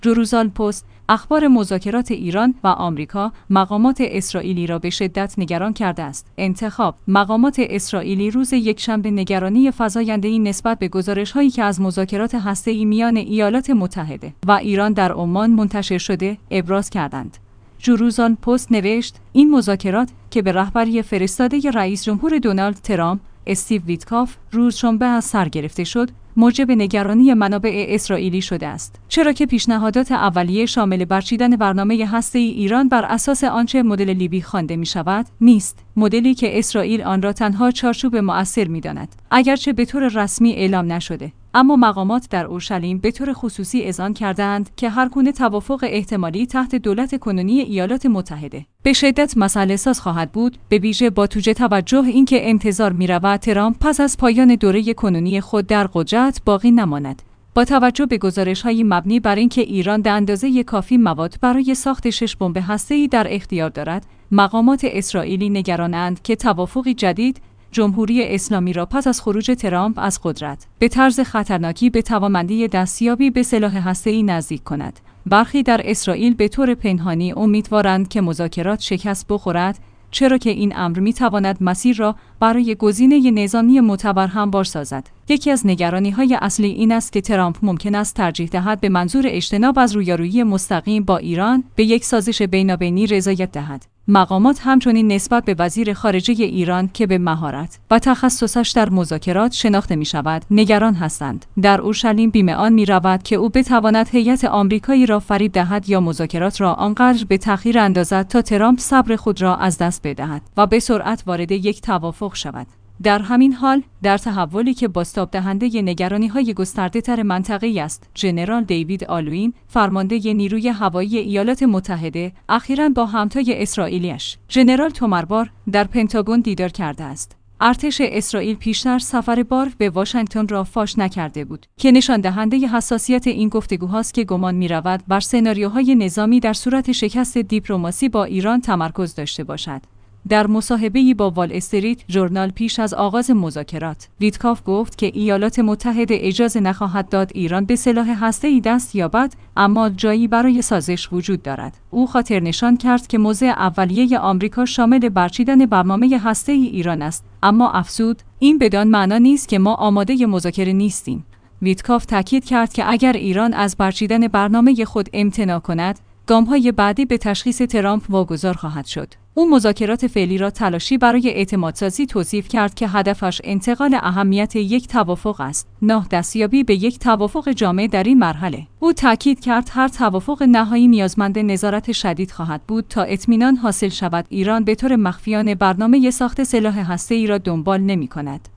جروزال پست: اخبار مذاکرات ایران و آمریکا مقامات اسرائیلی را به شدت نگران کرده است. انتخاب: مقامات اسرائیلی روز یکشنبه نگرانی فزاینده‌ای نسبت به گزارش‌هایی که از مذاکرات هسته‌ای میان ایالات متحده و ایران در عمان منتشر شده ابراز کردند. جروزال پست نوشت: این مذاکرات که به رهبری فرستاده رئیس جمهور دونالد ترامپ، استیو ویتکاف، روز شنبه از سر گرفته شد، موجب نگرانی منابع اسرائیلی شده است، چرا که پیشنهادات اولیه شامل برچیدن برنامه هسته‌ای ایران بر اساس آنچه مدل لیبی خوانده می‌شود نیست، مدلی که اسرائیل آن را تنها چارچوب مؤثر می‌داند، اگرچه به طور رسمی اعلام نشده. اما مقامات در اورشلیم به طور خصوصی اذعان کردند که هر گونه توافق احتمالی تحت دولت کنونی ایالات متحده به شدت مسئله‌ساز خواهد بود، به ویژه با توجه اینکه انتظار می‌رود ترامپ پس از پایان دوره کنونی خود در قدرت باقی نماند. با توجه به گزارش‌های مبنی بر اینکه ایران به اندازه کافی مواد برای ساخت 6 بمب هسته‌ای در اختیار دارد، مقامات اسرائیلی نگرانند که توافقی جدید جمهوری اسلامی را پس از خروج ترامپ از قدرت به طرز خطرناکی به توانمندی دستیابی به سلاح هسته‌ای نزدیک کند. برخی در اسرائیل به طور پنهانی امیدوارند که مذاکرات شکست بخورد، چرا که این امر می‌تواند مسیر را برای گزینه نظامی معتبر هموار سازد. یکی از نگرانی‌های اصلی این است که ترامپ ممکن است ترجیح دهد به منظور اجتناب از رویارویی مستقیم با ایران به یک سازش بینابینی رضایت دهد. مقامات همچنین نسبت به وزیر خارجه ایران که به مهارت و تخصصش در مذاکرات شناخته می‌شود، نگران هستند. در اورشلیم بیم آن می‌رود که او بتواند هیئت آمریکایی را فریب دهد یا مذاکرات را آنقدر به تأخیر اندازد تا ترامپ صبر خود را از دست بدهد و به سرعت وارد یک توافق شود. در همین حال، در تحولی که بازتاب دهنده نگرانی‌های گسترده‌تر منطقه‌ای است، ژنرال دیوید آلوین، فرمانده نیروی هوایی ایالات متحده، اخیراً با همتای اسرائیلیش، ژنرال تومربار، در پنتاگون دیدار کرده است. ارتش اسرائیل پیشتر سفر بار به واشنگتن را فاش نکرده بود، که نشان دهنده حساسیت این گفتگوهاست که گمان می‌رود بر سناریوهای نظامی در صورت شکست دیپلماسی با ایران تمرکز داشته باشد. در مصاحبه‌ای با وال استریت ژورنال پیش از آغاز مذاکرات، ویتکاف گفت که ایالات متحده اجازه نخواهد داد ایران به سلاح هسته‌ای دست یابد، اما جایی برای سازش وجود دارد. او خاطر نشان کرد که موضع اولیه آمریکا شامل برچیدن برنامه هسته‌ای ایران است، اما افزود: این بدان معنا نیست که ما آماده مذاکره نیستیم. ویتکاف تاکید کرد که اگر ایران از برچیدن برنامه خود امتناع کند، گام‌های بعدی به تشخیص ترامپ واگذار خواهد شد. او مذاکرات فعلی را تلاشی برای اعتمادسازی توصیف کرد که هدفش انتقال اهمیت یک توافق است، نه دستیابی به یک توافق جامع در این مرحله. او تاکید کرد هر توافق نهایی نیازمند نظارت شدید خواهد بود تا اطمینان حاصل شود ایران به طور مخفیانه برنامه ساخت سلاح هسته‌ای را دنبال نمی‌کند.